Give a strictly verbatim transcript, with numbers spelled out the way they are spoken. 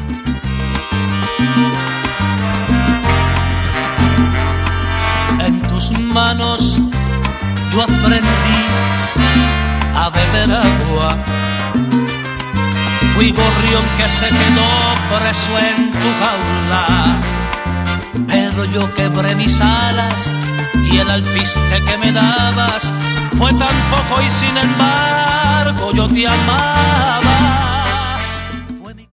En tus manos yo aprendí a beber agua. Fui gorrión que se quedó preso en tu jaula, pero yo quebré mis alas y el alpiste que me dabas fue tan poco y sin embargo yo te amaba.